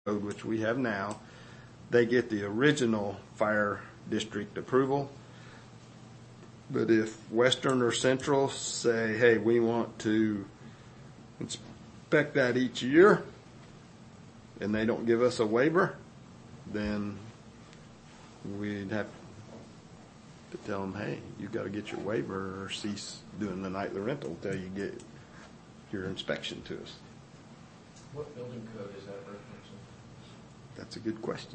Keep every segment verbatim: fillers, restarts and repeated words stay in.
code, which we have now, they get the original fire district approval. But if Western or Central say, hey, we want to inspect that each year, and they don't give us a waiver, then we'd have to tell them, hey, you've got to get your waiver or cease doing the nightly rental until you get your inspection to us. What building code is that referencing? That's a good question.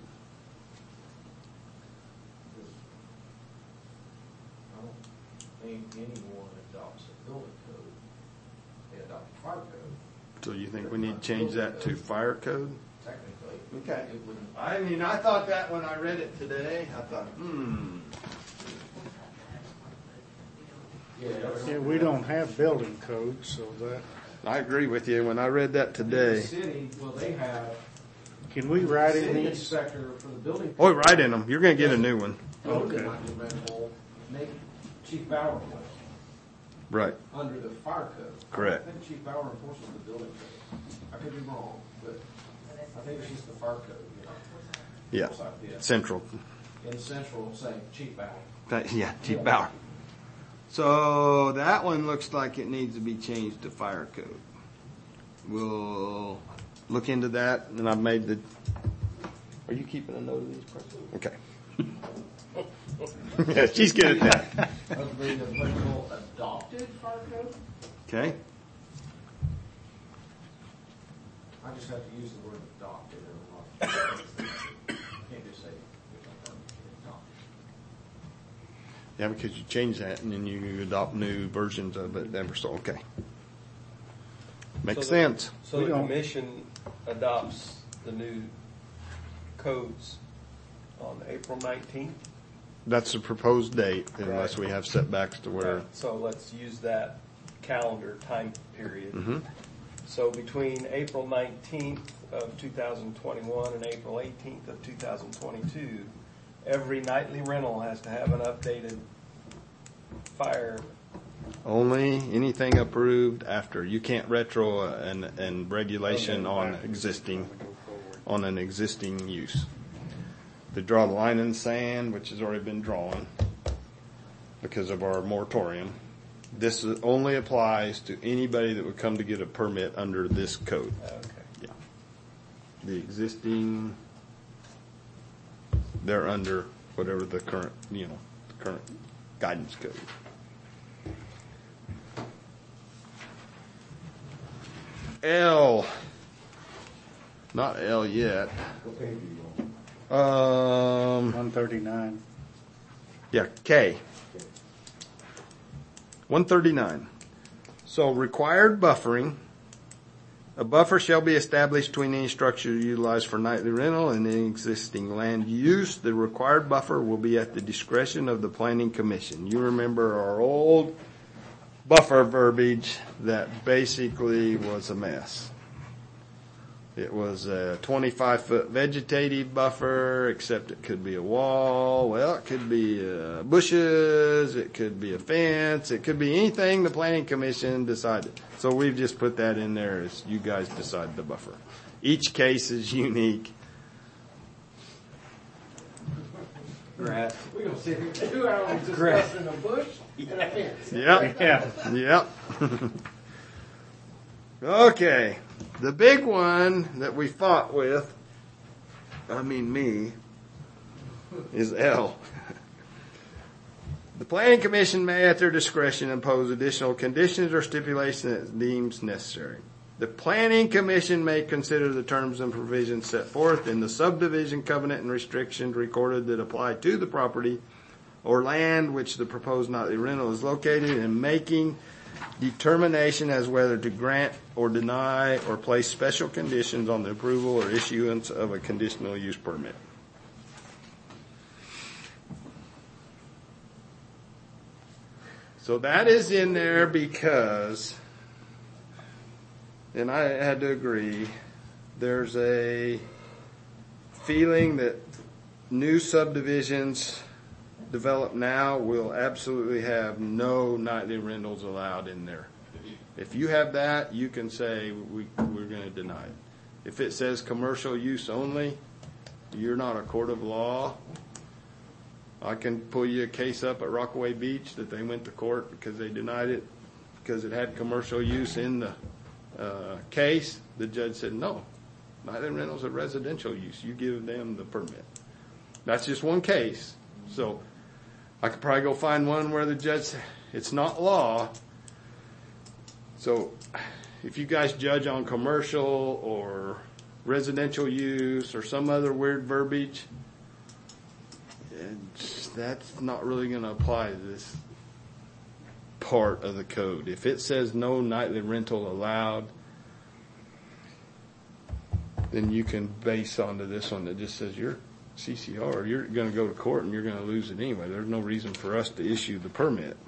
I don't think anyone adopts a building code. They adopt a fire code. So you think we need to change that to fire code? Technically. Okay. It wouldn't. I mean, I thought that when I read it today. I thought, hmm. Yeah, Yeah, we don't have building codes, so that, I agree with you. When I read that The today. city, well, they have can we write in city these? inspector for the building. Oh, right in them. You're going to get a new one. Building Okay. nightly rental, make Chief Bauer enforce Right. under the fire code. Correct. I think Chief Bauer enforces the building code. I could be wrong, but I think it's just the fire code, you know. Yeah. Looks like this. Central. In Central, saying Chief Bauer. That- Yeah, Chief Bauer. So that one looks like it needs to be changed to fire code. We'll look into that, and I've made the. Are you keeping a note of these, Preston? Okay. Yeah, she's good at that. Of the applicable adopted fire code? Okay. I just have to use the word adopted in a lot of cases. I can't just say adopted. Yeah, because you change that, and then you adopt new versions of it ever so. Okay. Makes So the- sense. So We the don't- commission adopts the new codes on April nineteenth? That's the proposed date, unless Right. we have setbacks to where. So let's use that calendar time period. Mhm. So between April nineteenth of two thousand twenty-one and April eighteenth of two thousand twenty-two, every nightly rental has to have an updated fire. Only anything approved after. You can't retro an, an regulation Okay. on existing, on an existing use. They draw the line in the sand, which has already been drawn because of our moratorium. This is- only applies to anybody that would come to get a permit under this code. Okay. Yeah. The existing, they're under whatever the current, you know, the current guidance code. L. Not L yet. Um, One thirty-nine. yeah, K. one thirty-nine. So required buffering. A buffer shall be established between any structure utilized for nightly rental and any existing land use. The required buffer will be at the discretion of the planning commission. You remember our old buffer verbiage that basically was a mess. It was a twenty-five foot vegetative buffer, except it could be a wall. Well, it could be uh, bushes. It could be a fence. It could be anything the planning commission decided. So we've just put that in there as you guys decide the buffer. Each case is unique. Grass. We're gonna sit here two hours discussing a bush and a fence. Yep. Yeah. Yep. Okay. The big one that we fought with, I mean me, is L. The planning commission may at their discretion impose additional conditions or stipulations it deems necessary. The planning commission may consider the terms and provisions set forth in the subdivision covenant and restrictions recorded that apply to the property or land which the proposed nightly rental is located in making determination as whether to grant or deny or place special conditions on the approval or issuance of a conditional use permit. So that is in there because, and I had to agree, there's a feeling that new subdivisions developed now will absolutely have no nightly rentals allowed in there. If you have that, you can say we, we're going to deny it. If it says commercial use only, you're not a court of law. I can pull you a case up at Rockaway Beach that they went to court because they denied it because it had commercial use in the uh, case. The judge said, no, nightly rentals are residential use. You give them the permit. That's just one case. So I could probably go find one where the judge said, it's not law. So if you guys judge on commercial or residential use or some other weird verbiage, it's, that's not really going to apply to this part of the code. If it says no nightly rental allowed, then you can base onto this one that just says you're C C R. You're going to go to court and you're going to lose it anyway. There's no reason for us to issue the permit.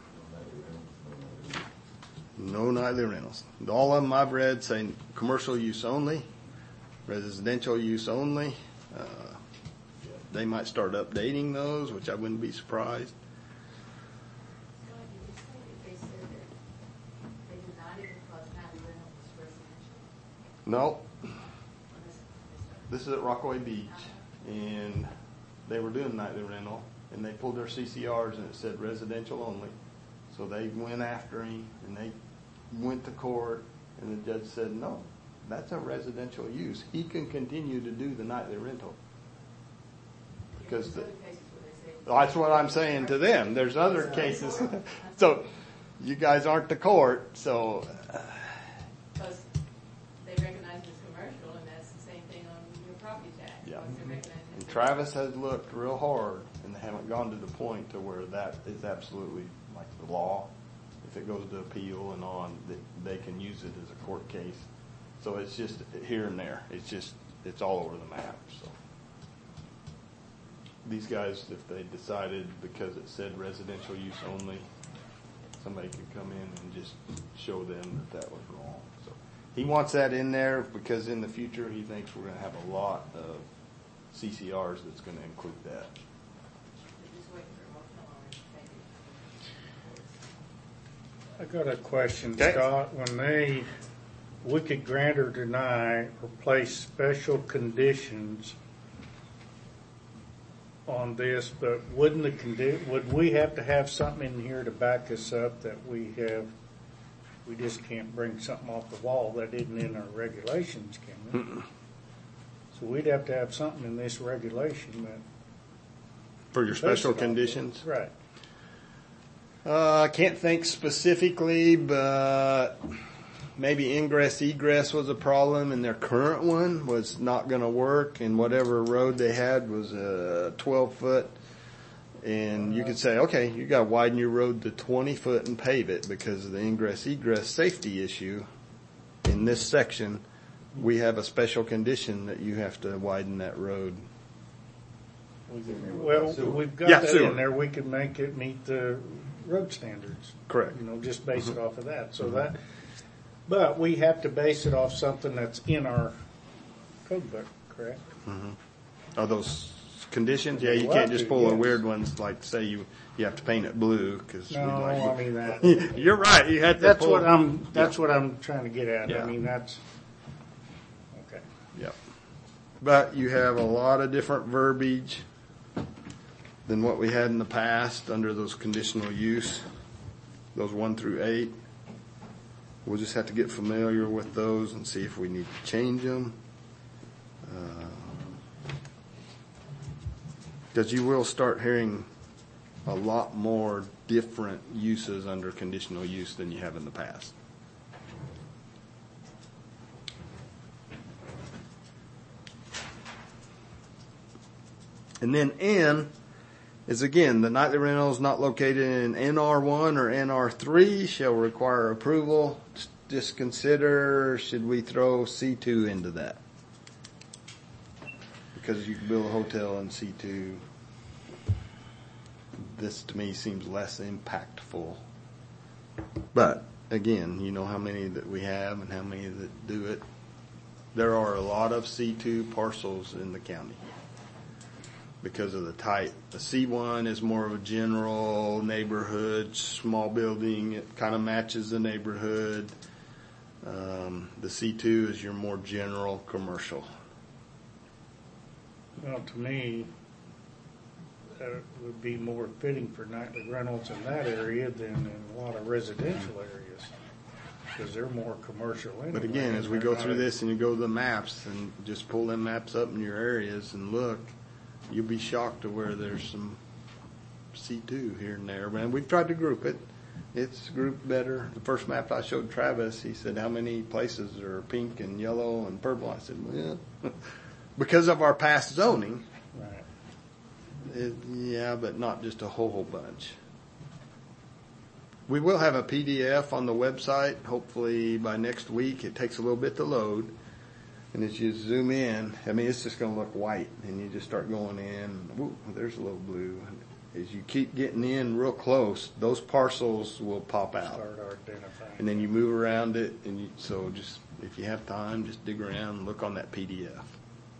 No nightly rentals. All of them I've read say commercial use only, residential use only. Uh, they might start updating those, which I wouldn't be surprised. So did you say that they said that they did not even cause nightly rentals residential? No, Well, this- this is at Rockaway Beach, and they were doing nightly rental, and they pulled their C C Rs and it said residential only. So they went after him, and they went to court, and the judge said, no, that's a residential use. He can continue to do the nightly rental. Because the, There's other cases where they say- that's what I'm saying to them. There's other cases. So you guys aren't the court, so Because they recognize it as commercial, and that's the same thing on your property tax. Yeah. Once they recognize it as and Travis has looked real hard, and they haven't gone to the point to where that is absolutely like the law. If it goes to appeal and on, that they can use it as a court case. So it's just here and there. It's just, it's all over the map, so. These guys, if they decided because it said residential use only, somebody could come in and just show them that that was wrong. So he wants that in there because in the future he thinks we're going to have a lot of C C Rs that's going to include that. They're just waiting for a motion on it. I got a question, Okay. Scott. When they, we could grant or deny or place special conditions on this, but wouldn't the condi, would we have to have something in here to back us up that we have, we just can't bring something off the wall that isn't in our regulations, can we? So we'd have to have something in this regulation that. For your special bases it off. conditions? Right. Uh, I can't think specifically, but maybe ingress egress was a problem, and their current one was not going to work, and whatever road they had was a twelve foot. And you could say, okay, you got to widen your road to twenty foot and pave it because of the ingress egress safety issue. In this section, we have a special condition that you have to widen that road. Well, we've got Yeah, that sewer. in there. We could make it meet the road standards. Correct. You know, just base it off of that. So that, but we have to base it off something that's in our code book, correct? Are those conditions? Yeah, you We'll can't have just to, pull the yes. weird ones like say you you have to paint it blue because No, I mean that. You're right. You had to. That's pull, what I'm, that's what I'm trying to get at. Yeah. I mean, that's, okay. Yep. But you have a lot of different verbiage than what we had in the past under those conditional use, those one through eight. We'll just have to get familiar with those and see if we need to change them. Because you will start hearing a lot more different uses under conditional use than you have in the past. And then N is again, the nightly rental is not located in N R one or N R three shall require approval. Just consider, should we throw C two into that? Because you can build a hotel in C two. This to me seems less impactful. But again, you know how many that we have and how many that do it. There are a lot of C two parcels in the county because of the type. The C one is more of a general neighborhood, small building. It kind of matches the neighborhood. Um, the C two is your more general commercial. Well, to me, that would be more fitting for nightly rentals in that area than in a lot of residential areas, because they're more commercial anyway. But again, as we They're go not- through this and you go to the maps and just pull them maps up in your areas and look, you'll be shocked to where there's some C two here and there. Man, we've tried to group it. It's grouped better. The first map I showed Travis, he said, how many places are pink and yellow and purple? I said, well, because of our past zoning, Right. it, yeah, but not just a whole, whole bunch. We will have a P D F on the website, hopefully by next week. It takes a little bit to load. And as you zoom in, I mean, it's just going to look white. And you just start going in. Woo, there's a little blue. As you keep getting in real close, those parcels will pop out. Start identifying. And then you move around it. And you, so just, if you have time, just dig around and look on that P D F.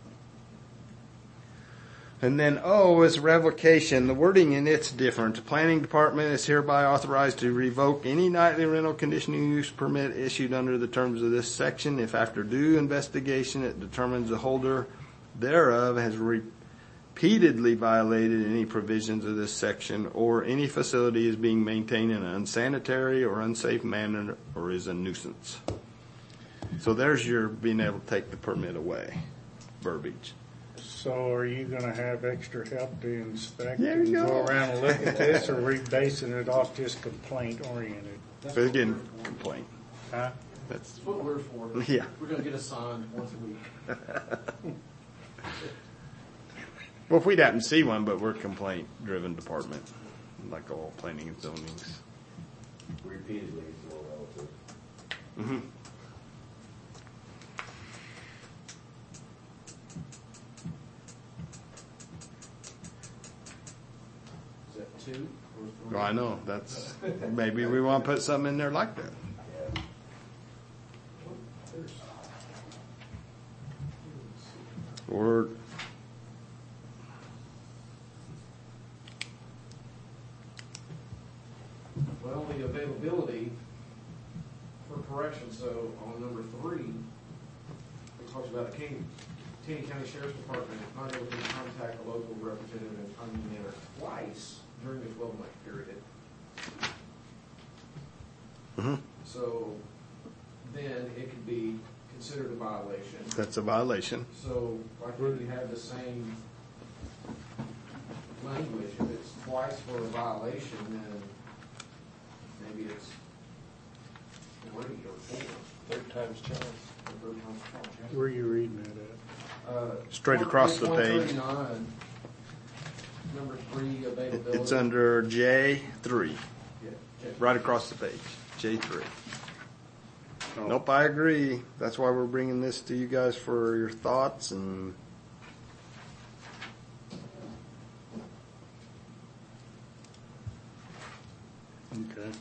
And then O is revocation. The wording in it's different. The planning department is hereby authorized to revoke any nightly rental conditional use permit issued under the terms of this section if after due investigation it determines the holder thereof has repeatedly violated any provisions of this section or any facility is being maintained in an unsanitary or unsafe manner or is a nuisance. So there's your being able to take the permit away verbiage. So are you gonna have extra help to inspect There and you go go. around and look at this, or are we basing it off just complaint oriented? That's But what again, we're for. complaint. Huh? That's That's what we're for. Yeah. We're gonna get assigned once a week. Well, if we didn't see one, but we're a complaint-driven department, like all planning and zonings. Repeatedly is more relative. Mm-hmm. Is that two or three? Well, I know, that's, maybe we want to put something in there like that. Yeah. There's- Or, Well, the availability for correction, so on number three, it talks about the King, Taney County Sheriff's Department is not able to contact a local representative in a timely manner twice during the twelve-month period. mhm, So then it could be considered a violation. that's a violation. So why couldn't you have the same language? If it's twice for a violation, then maybe it's three or four, Third time's charm. or third time's charge. Where are you reading it at? Uh, Straight across the page. one thirty-nine, number three, availability. It's under J three, Yeah, check. right across the page, J three. Nope, I agree. That's why we're bringing this to you guys for your thoughts and Okay.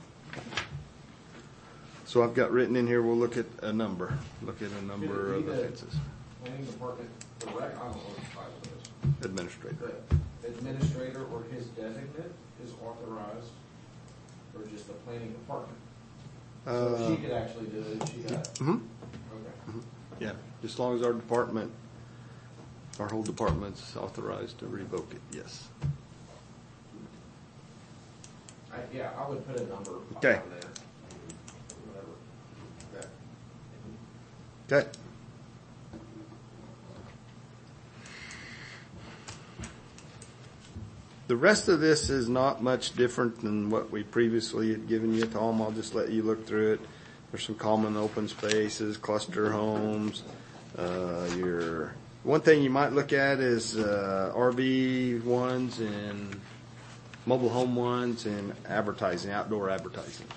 so I've got written in here, we'll look at a number, look at a number of Could it be that- offenses. Planning department, direct, I don't know what the title is. Administrator. The administrator or his designate is authorized, or just the planning department? So Uh, she could actually do it, she got, mhm. okay. Yeah, as long as our department, our whole department's authorized to revoke it, yes. I, yeah, I would put a number on Okay. there. Whatever. Okay. Okay. The rest of this is not much different than what we previously had given you at home. I'll just let you look through it. There's some common open spaces, cluster homes, uh, your, one thing you might look at is, uh, R V ones and mobile home ones and advertising, outdoor advertising.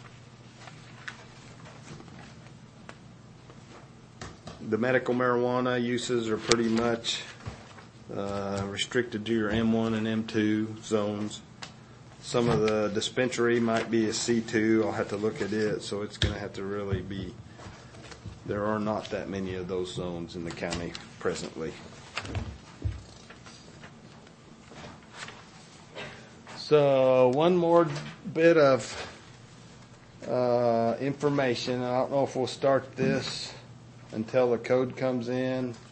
The medical marijuana uses are pretty much uh, restricted to your M one and M two zones. Some of the dispensary might be a C two. I'll have to look at it, so it's going to have to really be. There are not that many of those zones in the county presently. So one more bit of Uh, information, I don't know if we'll start this until the code comes in.